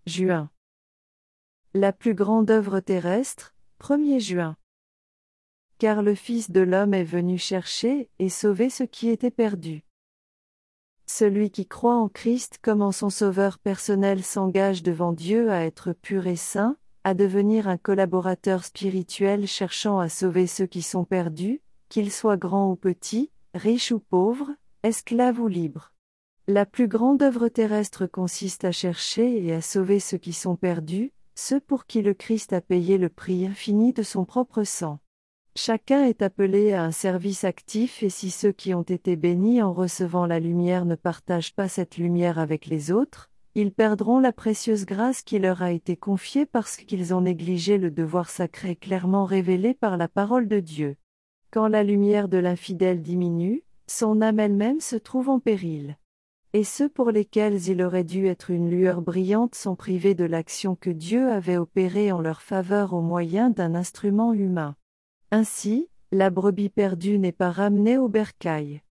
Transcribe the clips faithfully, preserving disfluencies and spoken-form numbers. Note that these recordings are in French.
Juin. La plus grande œuvre terrestre, premier juin. Car le Fils de l'homme est venu chercher et sauver ce qui était perdu. Celui qui croit en Christ comme en son sauveur personnel s'engage devant Dieu à être pur et saint, à devenir un collaborateur spirituel cherchant à sauver ceux qui sont perdus, qu'ils soient grands ou petits, riches ou pauvres, esclaves ou libres. La plus grande œuvre terrestre consiste à chercher et à sauver ceux qui sont perdus, ceux pour qui le Christ a payé le prix infini de son propre sang. Chacun est appelé à un service actif et si ceux qui ont été bénis en recevant la lumière ne partagent pas cette lumière avec les autres, ils perdront la précieuse grâce qui leur a été confiée parce qu'ils ont négligé le devoir sacré clairement révélé par la parole de Dieu. Quand la lumière de l'infidèle diminue, son âme elle-même se trouve en péril. Et ceux pour lesquels il aurait dû être une lueur brillante sont privés de l'action que Dieu avait opérée en leur faveur au moyen d'un instrument humain. Ainsi, la brebis perdue n'est pas ramenée au bercail.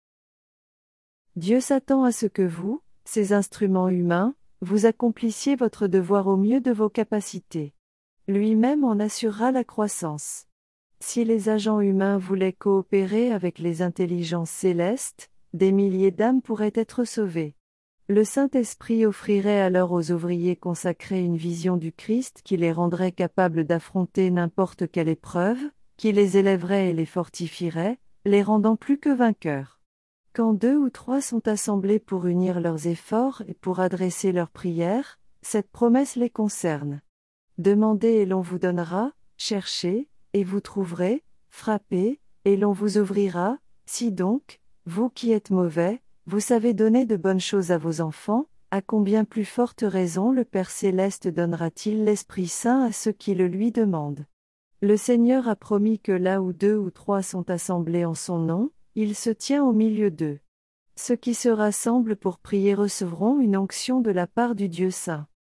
Dieu s'attend à ce que vous, ces instruments humains, vous accomplissiez votre devoir au mieux de vos capacités. Lui-même en assurera la croissance. Si les agents humains voulaient coopérer avec les intelligences célestes, des milliers d'âmes pourraient être sauvées. Le Saint-Esprit offrirait alors aux ouvriers consacrés une vision du Christ qui les rendrait capables d'affronter n'importe quelle épreuve, qui les élèverait et les fortifierait, les rendant plus que vainqueurs. Quand deux ou trois sont assemblés pour unir leurs efforts et pour adresser leurs prières, cette promesse les concerne. Demandez et l'on vous donnera, cherchez, et vous trouverez, frappez, et l'on vous ouvrira. Si donc, vous qui êtes mauvais, vous savez donner de bonnes choses à vos enfants, à combien plus forte raison le Père Céleste donnera-t-il l'Esprit Saint à ceux qui le lui demandent. Le Seigneur a promis que là où deux ou trois sont assemblés en son nom, il se tient au milieu d'eux. Ceux qui se rassemblent pour prier recevront une onction de la part du Dieu Saint.